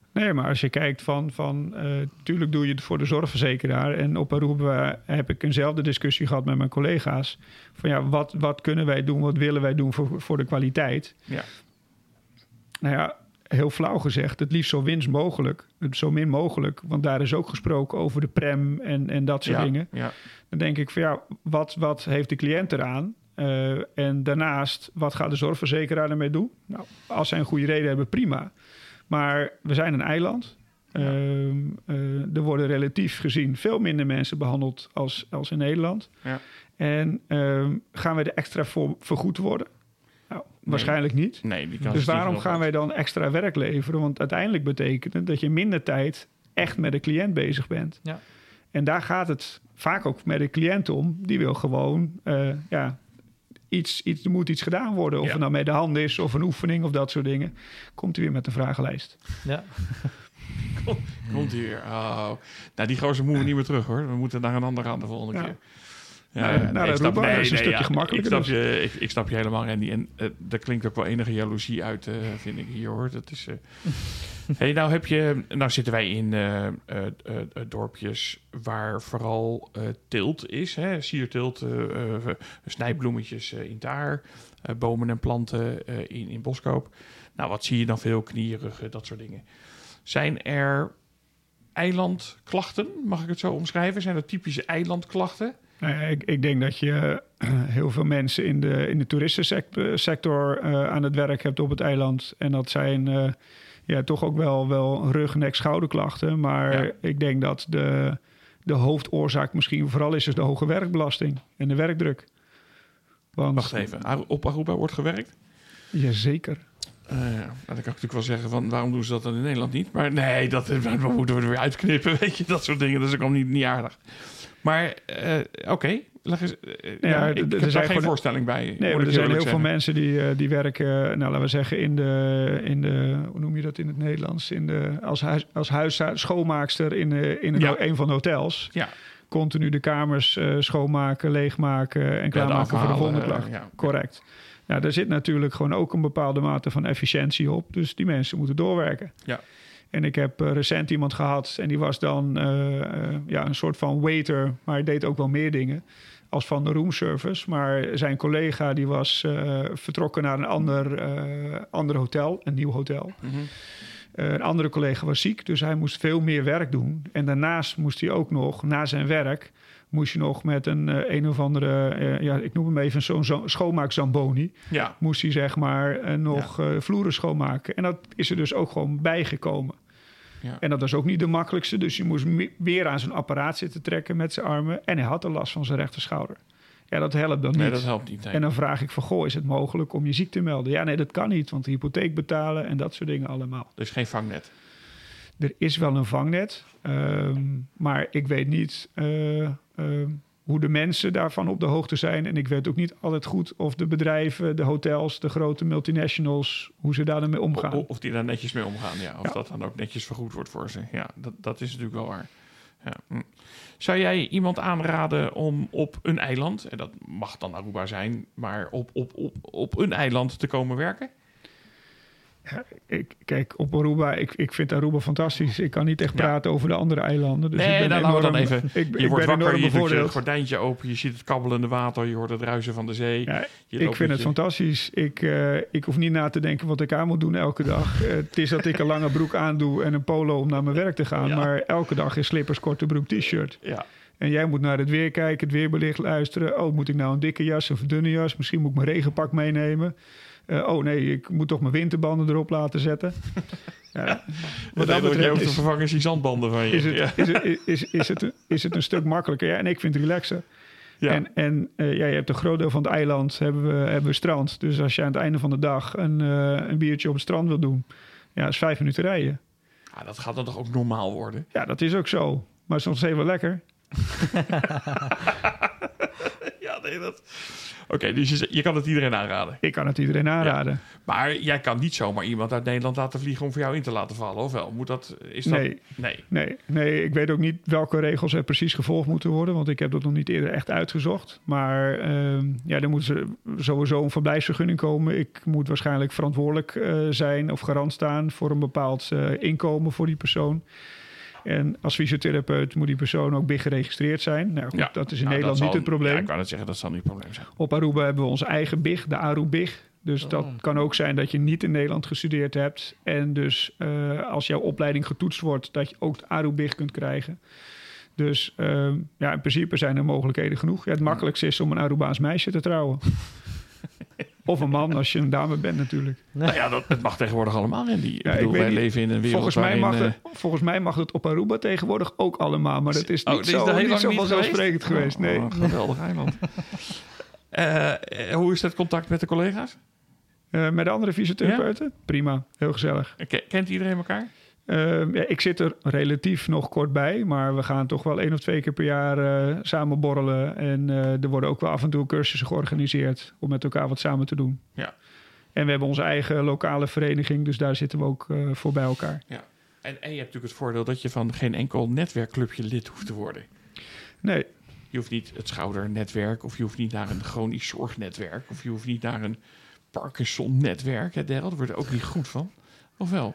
Nee, maar als je kijkt van... van uh, tuurlijk doe je het voor de zorgverzekeraar. En op Aruba heb ik eenzelfde discussie gehad met mijn collega's. Van ja, wat, wat kunnen wij doen? Wat willen wij doen voor, voor de kwaliteit? Ja. Nou ja, heel flauw gezegd, het liefst zo winst mogelijk. Zo min mogelijk. Want daar is ook gesproken over de prem en, en dat soort ja, dingen. Ja. Dan denk ik van ja, wat, wat heeft de cliënt eraan? Uh, en daarnaast, wat gaat de zorgverzekeraar ermee doen? Nou, als zij een goede reden hebben, prima. Maar we zijn een eiland. Ja. Uh, uh, er worden relatief gezien veel minder mensen behandeld als, als in Nederland. Ja. En uh, gaan wij er extra voor vergoed worden? Nou, nee. Waarschijnlijk niet. Nee, die kans dus waarom gaan uit. wij dan extra werk leveren? Want uiteindelijk betekent het dat je minder tijd echt met de cliënt bezig bent. Ja. En daar gaat het vaak ook met de cliënt om. Die wil gewoon... Uh, ja, Iets, iets, er moet iets gedaan worden. Of ja. het nou met de hand is of een oefening of dat soort dingen. Komt hij weer met een vragenlijst. Ja. Komt hij weer. Oh. Nou, die gozer moeten we niet meer terug hoor. We moeten naar een andere aan de volgende ja. keer. Ja, nou, ja, nou, nee, snap, nee, is een nee, stukje ja, gemakkelijker. Ik snap, je, ik, ik snap je helemaal, Randy. En uh, daar klinkt ook wel enige jaloezie uit, uh, vind ik hier hoor. Dat is... Uh... hey, nou heb je... Nou zitten wij in uh, uh, uh, dorpjes waar vooral uh, teelt is. Hè? Sierteelt, uh, uh, snijbloemetjes uh, in daar. Uh, bomen en planten uh, in, in Boskoop. Nou, wat zie je dan veel? Knierruggen, dat soort dingen. Zijn er eilandklachten? Mag ik het zo omschrijven? Zijn er typische eilandklachten? Nou, ik, ik denk dat je uh, heel veel mensen in de, in de toeristensector uh, aan het werk hebt op het eiland. En dat zijn uh, ja, toch ook wel, wel rug, nek, schouderklachten. Maar ja. ik denk dat de, de hoofdoorzaak misschien vooral is, is de hoge werkbelasting en de werkdruk. Want, Wacht even, op Aruba wordt gewerkt? Jazeker. Uh, nou, dan kan ik natuurlijk wel zeggen, van, waarom doen ze dat dan in Nederland niet? Maar nee, dat, dat moeten we er weer uitknippen, weet je, dat soort dingen. Dat is ook allemaal niet, niet aardig. Maar uh, oké, okay. uh, ja, ja, ik, ik heb daar geen voorstelling bij. Nee, maar er zijn heel zeggen. veel mensen die, uh, die werken, nou laten we zeggen, in de, in de, hoe noem je dat in het Nederlands? In de, als, huis, als huis, schoonmaakster in, de, in een, ja. een van de hotels. Ja. Continu de kamers uh, schoonmaken, leegmaken en klaarmaken ja, voor de volgende klacht. Uh, ja. Correct. Nou, daar zit natuurlijk gewoon ook een bepaalde mate van efficiëntie op. Dus die mensen moeten doorwerken. Ja. En ik heb uh, recent iemand gehad en die was dan uh, uh, ja, een soort van waiter, maar hij deed ook wel meer dingen als van de roomservice. Maar zijn collega die was uh, vertrokken naar een ander, uh, ander hotel, een nieuw hotel. Mm-hmm. Uh, een andere collega was ziek, dus hij moest veel meer werk doen. En daarnaast moest hij ook nog, na zijn werk, moest je nog met een uh, een of andere, uh, ja, ik noem hem even zo'n zo, schoonmaak-zamboni. Ja. Moest hij zeg maar uh, nog ja. uh, vloeren schoonmaken. En dat is er dus ook gewoon bijgekomen. Ja. En dat was ook niet de makkelijkste. Dus je moest me- weer aan zijn apparaat zitten trekken met zijn armen. En hij had er last van zijn rechterschouder. Ja, dat helpt dan niet. Nee, dat helpt niet. Nee. En dan vraag ik van, goh, is het mogelijk om je ziek te melden? Ja, nee, dat kan niet, want de hypotheek betalen en dat soort dingen allemaal. Dus geen vangnet? Er is wel een vangnet, um, maar ik weet niet uh, uh, hoe de mensen daarvan op de hoogte zijn. En ik weet ook niet altijd goed of de bedrijven, de hotels, de grote multinationals, hoe ze daar dan mee omgaan. Of, of die daar netjes mee omgaan, ja. Of ja. dat dan ook netjes vergoed wordt voor ze. Ja, dat, dat is natuurlijk wel waar. Ja. Hm. Zou jij iemand aanraden om op een eiland, en dat mag dan Aruba zijn, maar op, op, op, op een eiland te komen werken? Ja, ik, kijk, op Aruba, ik, ik vind Aruba fantastisch. Ik kan niet echt praten ja. over de andere eilanden. Dus nee, ik ben dan enorm, laten we dan even. Ik, je ik wordt wakker, je doet je gordijntje open, je ziet het kabbelende water, je hoort het ruisen van de zee. Ja, ik vind het je... fantastisch. Ik, uh, ik hoef niet na te denken wat ik aan moet doen elke dag. uh, het is dat ik een lange broek aandoe en een polo om naar mijn werk te gaan. Ja. Maar elke dag is slippers, korte broek, t-shirt. Ja. En jij moet naar het weer kijken, het weerbericht luisteren. Oh, moet ik nou een dikke jas of een dunne jas? Misschien moet ik mijn regenpak meenemen. Uh, oh nee, ik moet toch mijn winterbanden erop laten zetten. Ja, wat dat betreft is, te vervangen is die zandbanden van je. Is het, ja. is, het, is, is, het, een, is het een stuk makkelijker. Ja, en ik vind het relaxen. Ja. En, en uh, ja, je hebt een groot deel van het eiland, hebben we, hebben we strand. Dus als je aan het einde van de dag een, uh, een biertje op het strand wil doen, ja, is vijf minuten rijden. Ja, dat gaat dan toch ook normaal worden? Ja, dat is ook zo. Maar soms even lekker. ja, nee, dat... okay, dus je, je kan het iedereen aanraden? Ik kan het iedereen aanraden. Ja. Maar jij kan niet zomaar iemand uit Nederland laten vliegen om voor jou in te laten vallen, of wel? Moet dat, is dat... Nee. Nee. nee. Nee, ik weet ook niet welke regels er precies gevolgd moeten worden, want ik heb dat nog niet eerder echt uitgezocht. Maar uh, ja, er moet sowieso een verblijfsvergunning komen. Ik moet waarschijnlijk verantwoordelijk uh, zijn of garant staan voor een bepaald uh, inkomen voor die persoon. En als fysiotherapeut moet die persoon ook B I G geregistreerd zijn. Nou goed, ja, dat is in nou, Nederland zal, niet het probleem. Ja, ik kan het zeggen, dat zal niet het probleem zijn. Op Aruba hebben we onze eigen B I G, de Aru B I G. Dus oh. dat kan ook zijn dat je niet in Nederland gestudeerd hebt. En dus uh, als jouw opleiding getoetst wordt, dat je ook de Aru B I G kunt krijgen. Dus uh, ja, in principe zijn er mogelijkheden genoeg. Ja, het makkelijkste is om een Arubaans meisje te trouwen. Of een man, als je een dame bent natuurlijk. Nou ja, dat, dat mag tegenwoordig allemaal. En die, ja, ik bedoel, wij niet, leven in een wereld volgens mij, mag waarin, het, uh, volgens mij mag het op Aruba tegenwoordig ook allemaal. Maar dat is niet oh, zo, is niet zo vanzelfsprekend geweest. geweest. Nee. Oh, geweldig eiland. uh, hoe is het contact met de collega's? Uh, met de andere fysiotherapeuten? Ja? Prima, heel gezellig. K- kent iedereen elkaar? Uh, ja, ik zit er relatief nog kort bij, maar we gaan toch wel één of twee keer per jaar uh, samen borrelen. En uh, er worden ook wel af en toe cursussen georganiseerd om met elkaar wat samen te doen. Ja. En we hebben onze eigen lokale vereniging, dus daar zitten we ook uh, voor bij elkaar. Ja. En, en je hebt natuurlijk het voordeel dat je van geen enkel netwerkclubje lid hoeft te worden. Nee. Je hoeft niet het schoudernetwerk, of je hoeft niet naar een chronisch zorgnetwerk, of je hoeft niet naar een Parkinson-netwerk. Hè, daar word je ook niet goed van. Of wel?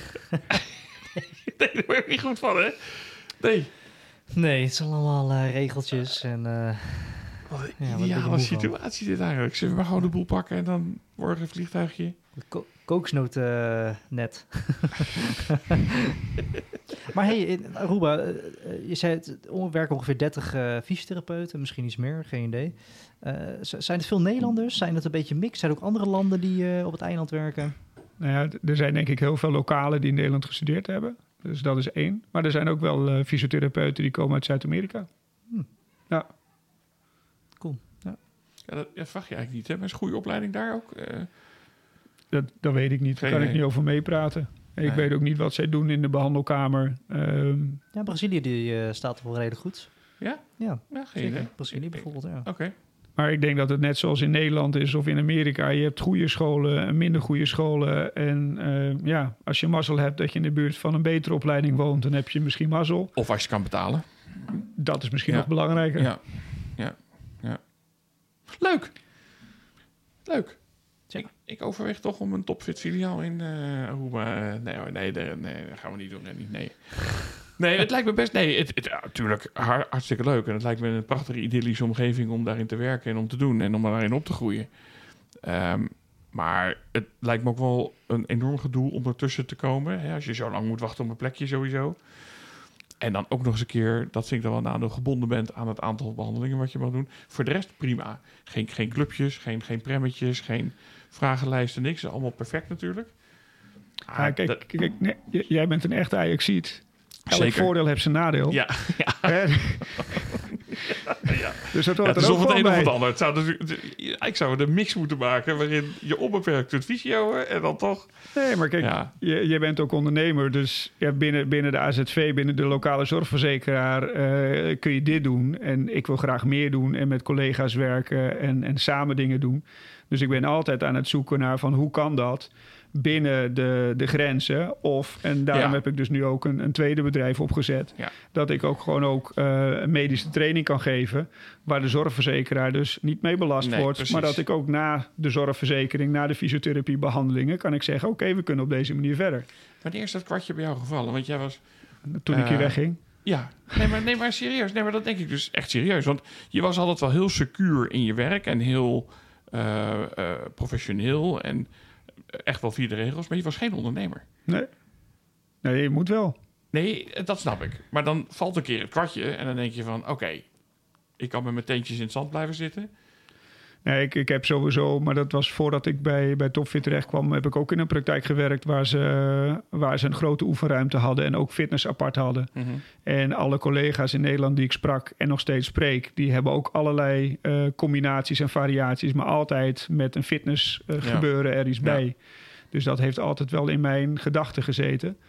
Nee, daar word je niet goed van, hè? Nee. Nee, het zijn allemaal uh, regeltjes en... Uh, wat een ja, ideale situatie dit eigenlijk. Zullen we maar gewoon de boel pakken en dan morgen een vliegtuigje? Ko- Kooksnoot uh, net. Maar hey, in Aruba, uh, je zei het, er werken ongeveer dertig uh, fysiotherapeuten, misschien iets meer, geen idee. Uh, zijn het veel Nederlanders? Zijn het een beetje mix? Zijn er ook andere landen die uh, op het eiland werken? Nou ja, er zijn denk ik heel veel lokalen die in Nederland gestudeerd hebben. Dus dat is één. Maar er zijn ook wel uh, fysiotherapeuten die komen uit Zuid-Amerika. Hm. Ja. Cool. Ja. Ja, dat, dat vraag je eigenlijk niet, hè? Maar is een goede opleiding daar ook? Uh... Dat, dat weet ik niet. Daar kan nee. ik niet over meepraten. Ik nee. weet ook niet wat zij doen in de behandelkamer. Um... Ja, Brazilië die, uh, staat er wel redelijk goed. Ja? Ja, ja geen idee. Brazilië bijvoorbeeld, ja. Oké. Okay. Maar ik denk dat het net zoals in Nederland is of in Amerika. Je hebt goede scholen en minder goede scholen. En uh, ja, als je mazzel hebt dat je in de buurt van een betere opleiding woont, dan heb je misschien mazzel. Of als je kan betalen. Dat is misschien ja. nog belangrijker. Ja, ja, ja. Leuk. Leuk. Ik, ik overweeg toch om een Topfit filiaal in uh, Aruba... Uh, nee, nee, nee, nee, dat gaan we niet doen. Nee, nee. Nee, het lijkt me best... Nee, het, het, ja, natuurlijk hartstikke leuk. En het lijkt me een prachtige idyllische omgeving om daarin te werken en om te doen en om daarin op te groeien. Um, maar het lijkt me ook wel een enorm gedoe om ertussen te komen. Hè, als je zo lang moet wachten op een plekje sowieso. En dan ook nog eens een keer, dat vind ik dan wel nadeel, gebonden bent aan het aantal behandelingen wat je mag doen. Voor de rest prima. Geen, geen clubjes, geen, geen premmetjes, geen vragenlijsten, niks. Allemaal perfect natuurlijk. Ah, ja, kijk, dat... kijk nee, j- jij bent een echte Ajaxiet. Elk Zeker. voordeel heeft zijn nadeel. Ja. ja. ja. Dus dat hoort ja, het er is ook of het een bij. of het ander. Het zou dus, ik zou een mix moeten maken waarin je onbeperkt kunt visioen en dan toch... Nee, maar kijk, ja. je, je bent ook ondernemer. Dus ja, binnen, binnen de A Z V, binnen de lokale zorgverzekeraar uh, kun je dit doen. En ik wil graag meer doen en met collega's werken en, en samen dingen doen. Dus ik ben altijd aan het zoeken naar van hoe kan dat binnen de, de grenzen. Of, en daarom ja. heb ik dus nu ook een, een tweede bedrijf opgezet. Ja. Dat ik ook gewoon ook uh, een medische training kan geven. Waar de zorgverzekeraar dus niet mee belast nee, wordt. Precies. Maar dat ik ook na de zorgverzekering, na de fysiotherapiebehandelingen, kan ik zeggen, oké, okay, we kunnen op deze manier verder. Wanneer is dat kwartje bij jou gevallen? Want jij was... Toen uh, ik hier wegging. Ja, nee maar, nee, maar serieus. Nee, maar dat denk ik dus echt serieus. Want je was altijd wel heel secuur in je werk en heel uh, uh, professioneel en echt wel via de regels, maar je was geen ondernemer. Nee. Nee, je moet wel. Nee, dat snap ik. Maar dan valt een keer het kwartje en dan denk je van, oké, okay, ik kan met mijn teentjes in het zand blijven zitten. Nee, ik, ik heb sowieso, maar dat was voordat ik bij, bij Topfit terecht kwam, heb ik ook in een praktijk gewerkt waar ze, waar ze een grote oefenruimte hadden en ook fitness apart hadden. Mm-hmm. En alle collega's in Nederland die ik sprak en nog steeds spreek, die hebben ook allerlei uh, combinaties en variaties, maar altijd met een fitness uh, ja. gebeuren er iets ja. bij. Dus dat heeft altijd wel in mijn gedachten gezeten.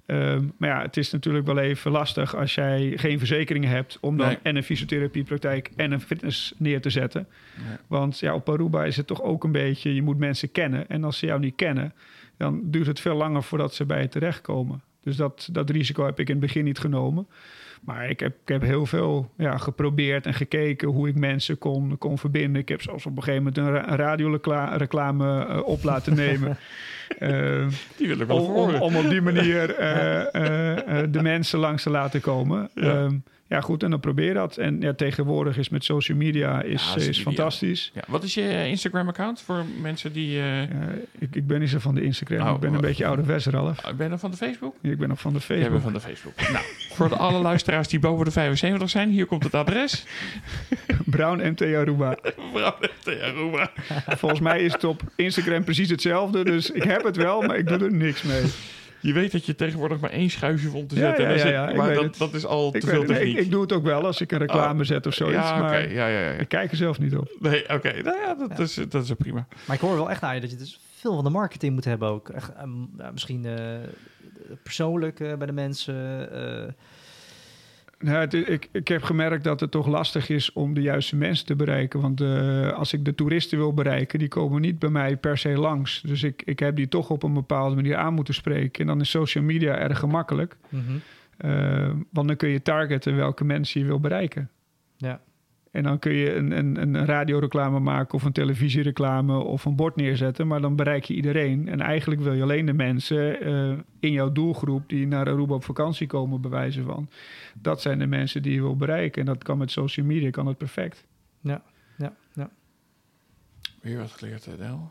Um, maar ja, het is natuurlijk wel even lastig als jij geen verzekering hebt om dan nee. en een fysiotherapiepraktijk en een fitness neer te zetten. Nee. Want ja, op Aruba is het toch ook een beetje, je moet mensen kennen. En als ze jou niet kennen, dan duurt het veel langer voordat ze bij je terechtkomen. Dus dat, dat risico heb ik in het begin niet genomen. Maar ik heb, ik heb heel veel ja, geprobeerd en gekeken hoe ik mensen kon, kon verbinden. Ik heb zelfs op een gegeven moment een, ra- een radioreclame uh, op laten nemen. uh, die wil ik wel om, om, om op die manier uh, uh, uh, de mensen langs te laten komen. Ja. Um, Ja, goed, en dan probeer dat. En ja, tegenwoordig is met social media is, ja, is, is fantastisch. Ja. Wat is je Instagram-account voor mensen die... Uh... Ja, ik, ik ben niet zo van de Instagram. Oh, ik ben een uh, beetje ouderwets, Ralf. Ben je dan van de Facebook? Ja, ik ben nog van de Facebook. Jij bent van de Facebook. Nou, voor de alle luisteraars die boven de vijfenzeventig zijn, hier komt het adres. Brown M T Aruba. Brown M T Aruba. Volgens mij is het op Instagram precies hetzelfde. Dus ik heb het wel, maar ik doe er niks mee. Je weet dat je tegenwoordig maar één schuifje vond te zetten. Ja, ja, ja, ja, maar dat, dat is al ik te veel techniek. Ik, ik doe het ook wel als ik een reclame oh. zet of zoiets. Ja, maar okay. ja, ja, ja. ik kijk er zelf niet op. Nee, oké. Okay. Nou ja, dat, ja. Is, dat is prima. Maar ik hoor wel echt aan je dat je dus veel van de marketing moet hebben ook. Echt, um, ja, misschien uh, persoonlijk uh, bij de mensen... Uh, Nou, het, ik, ik heb gemerkt dat het toch lastig is om de juiste mensen te bereiken. Want uh, als ik de toeristen wil bereiken, die komen niet bij mij per se langs. Dus ik, ik heb die toch op een bepaalde manier aan moeten spreken. En dan is social media erg gemakkelijk. Mm-hmm. Uh, want dan kun je targeten welke mensen je wil bereiken. Ja. En dan kun je een, een, een radioreclame maken of een televisiereclame of een bord neerzetten. Maar dan bereik je iedereen. En eigenlijk wil je alleen de mensen uh, in jouw doelgroep die naar Aruba op vakantie komen, bij wijze van. Dat zijn de mensen die je wil bereiken. En dat kan met social media, kan het perfect. Ja, ja, ja. Weer wat geleerd, Del.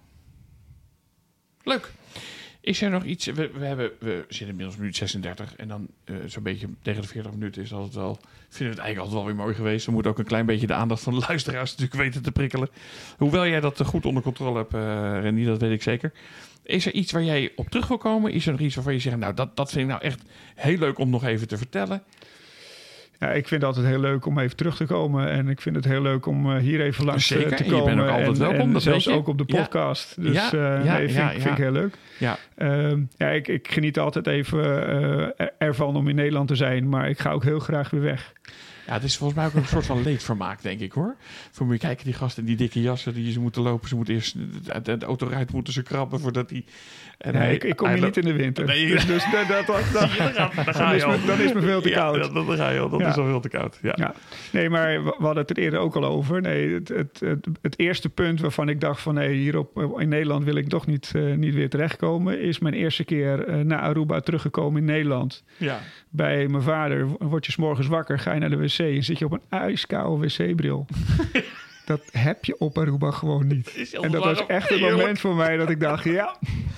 Leuk. Is er nog iets... We, we, hebben, we zitten inmiddels minuut zesendertig... en dan uh, zo'n beetje tegen de veertig minuten is altijd wel... vinden we het eigenlijk altijd wel weer mooi geweest. We moeten ook een klein beetje de aandacht van de luisteraars natuurlijk weten te prikkelen. Hoewel jij dat goed onder controle hebt, uh, Randy, dat weet ik zeker. Is er iets waar jij op terug wil komen? Is er nog iets waarvan je zegt... nou, dat, dat vind ik nou echt heel leuk om nog even te vertellen... Ja, ik vind het altijd heel leuk om even terug te komen. En ik vind het heel leuk om uh, hier even langs Zeker, te komen. Je bent ook altijd en, welkom. En dat zelfs weet je. ook op de podcast. Ja. Dus ja, uh, ja, nee, vind, ja, vind ja. ik heel leuk. Ja, uh, ja ik, ik geniet altijd even uh, ervan om in Nederland te zijn. Maar ik ga ook heel graag weer weg. Ja, het is volgens mij ook een soort van leedvermaak, denk ik, hoor. Voor moet je kijken, die gasten in die dikke jassen, die ze moeten lopen. Ze moeten eerst de, de autoruit moeten ze krabben voordat die... En nee, hij, ik, ik kom hier niet in de winter. Nee, dus dus dat, dat, dat, dat, dan, dan, is me, dan is me veel te koud. Ja, dat, dat ga je al. Dat ja. is al veel te koud. Ja. Ja. Nee, maar we hadden het er eerder ook al over. Nee, het, het, het, het eerste punt waarvan ik dacht van... nee, hier op, in Nederland wil ik toch niet, uh, niet weer terechtkomen... is mijn eerste keer uh, naar Aruba teruggekomen in Nederland. Ja. Bij mijn vader word je 's morgens wakker, ga je naar de wc... en zit je op een ijskoude wc-bril. Dat heb je op Aruba gewoon niet. En dat was echt een moment voor mij dat ik dacht... ja,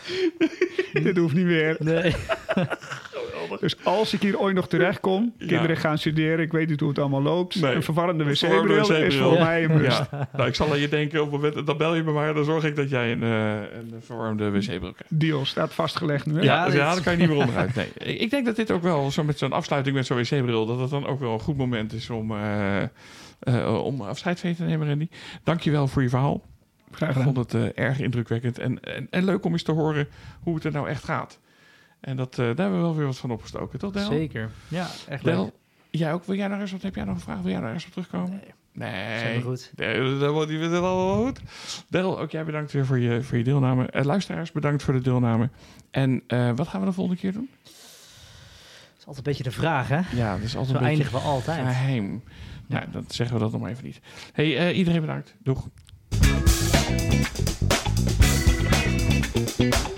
dit hoeft niet meer. Nee. Dus als ik hier ooit nog terecht kom... Ja. kinderen gaan studeren, ik weet niet hoe het allemaal loopt... Nee. een verwarrende Een wc-bril verwarrende is voor ja. mij een must. Ja. Nou, ik zal aan je denken, op het moment, dan bel je me maar... dan zorg ik dat jij een, uh, een verwarmde wc-bril krijgt. Deal, staat vastgelegd nu. Hè? Ja, ja, ja, daar kan je niet meer onderuit. Nee. Ik denk dat dit ook wel, zo met zo'n afsluiting met zo'n wc-bril... dat het dan ook wel een goed moment is om... Uh, Uh, om afscheid van je te nemen, Randy. Dank je wel voor je verhaal. Graag gedaan. Ik vond het uh, erg indrukwekkend. En, en, en leuk om eens te horen hoe het er nou echt gaat. En dat, uh, daar hebben we wel weer wat van opgestoken, toch, Del? Zeker. Ja, echt Del, leuk. jij ook? Wil jij nog eens wat? Heb jij nog een vraag? Wil jij nog eens op terugkomen? Nee. Nee. Zijn we goed. Nee, dat wordt het allemaal goed. Del, ook jij bedankt weer voor je, voor je deelname. Uh, luisteraars, bedankt voor de deelname. En uh, wat gaan we de volgende keer doen? Dat is altijd een beetje de vraag, hè? Ja, dat is altijd Zo een eindigen beetje we altijd. geheim. Ja, nou, dat zeggen we dat nog maar even niet. Hey, uh, iedereen bedankt. Doeg.